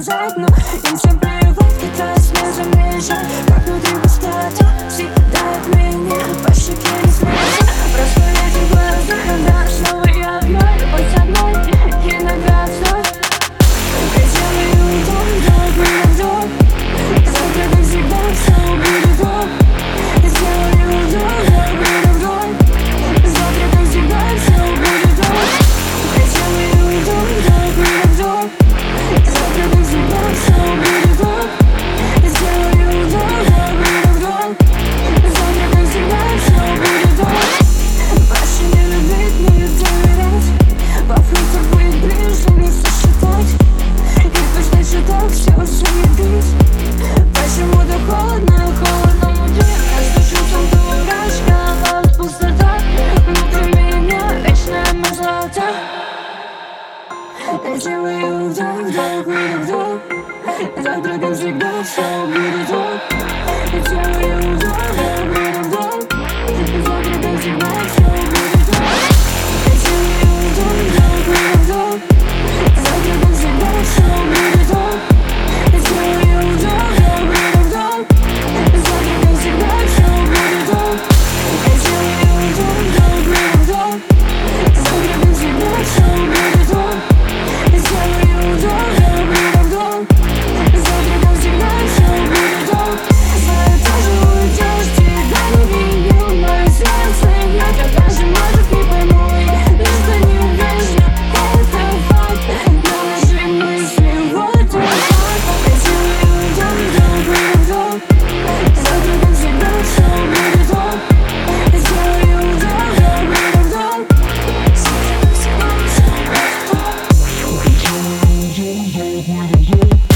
сказать, но им всем плевать, пытаюсь не замечать, как внутри пустота съедает меня, по щеке не смеется. Рассмотреть в глаза, когда снова я вновь хоть одной и наград вновь. Я делаю дом, добрый дом, завтра как всегда все будет дом. Я сделаю дом, добрый дом, завтра как всегда все будет дом. Я делаю дом, добрый дом, завтра как всегда все будет дом. Я сделаю дом, добрый дом, завтра как всегда все будет дом. Больше не любить, не доверять, по факту будет ближе, не сосчитать. Кирпичный щиток, все заебись. Почему-то холодно, холодно внутри. Я слышу сам дурашка, от пустота. Внутри меня вечная мерзлота. Я делаю вдох, вдох, выдох, вдох. Завтра, как всегда, все будет дом. Я делаю вдох, вдох, выдох, вдох. Завтра, как всегда, все будет дом. Я делаю вдох, вдох, выдох, вдох. Завтра, как всегда, все будет дом. Я делаю вдох, вдох, выдох, вдох. Завтра, как всегда, все будет дом. Я делаю вдох, вдох, выдох, вдох. Завтра, как всегда, все будет дом. Я делаю вдох, вдох, выдох, вдох. Завтра, как всегда, все будет дом. Знаю, тоже уйдешь, тебя не виню. Мое сердце, я так даже может не пойму. Это неудачно, это факт. Но наши мысли, вот это факт. Я делаю вдох, вдох, выдох, вдох. Завтра, как всегда, все будет дом. Я делаю вдох, вдох, выдох, вдох. Завтра, как всегда, все будет дом.